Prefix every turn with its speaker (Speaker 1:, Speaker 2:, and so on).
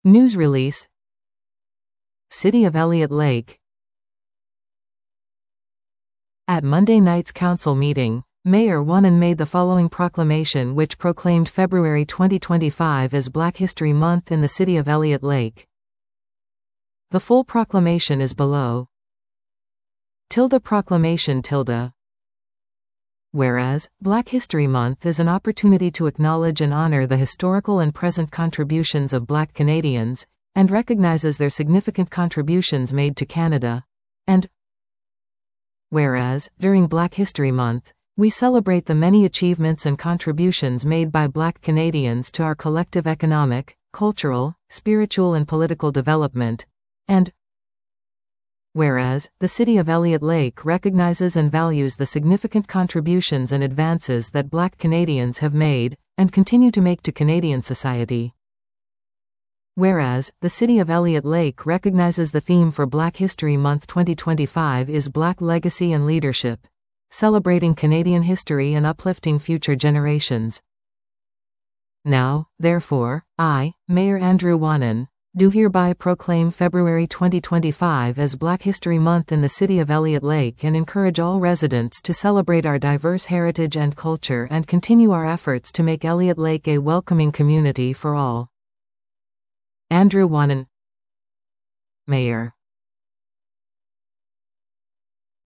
Speaker 1: News release. City of Elliott Lake. At Monday night's council meeting, Mayor Wanan made the following proclamation, which proclaimed February 2025 as Black History Month in the city of Elliott Lake. The full proclamation is below. Proclamation. Whereas, Black History Month is an opportunity to acknowledge and honor the historical and present contributions of Black Canadians, and recognizes their significant contributions made to Canada. And whereas, during Black History Month, we celebrate the many achievements and contributions made by Black Canadians to our collective economic, cultural, spiritual and political development. And whereas, the City of Elliott Lake recognizes and values the significant contributions and advances that Black Canadians have made, and continue to make to Canadian society. Whereas, the City of Elliott Lake recognizes the theme for Black History Month 2025 is Black Legacy and Leadership, celebrating Canadian history and uplifting future generations. Now, therefore, I, Mayor Andrew Wanan, do hereby proclaim February 2025 as Black History Month in the City of Elliott Lake and encourage all residents to celebrate our diverse heritage and culture and continue our efforts to make Elliott Lake a welcoming community for all. Andrew Wanan, Mayor.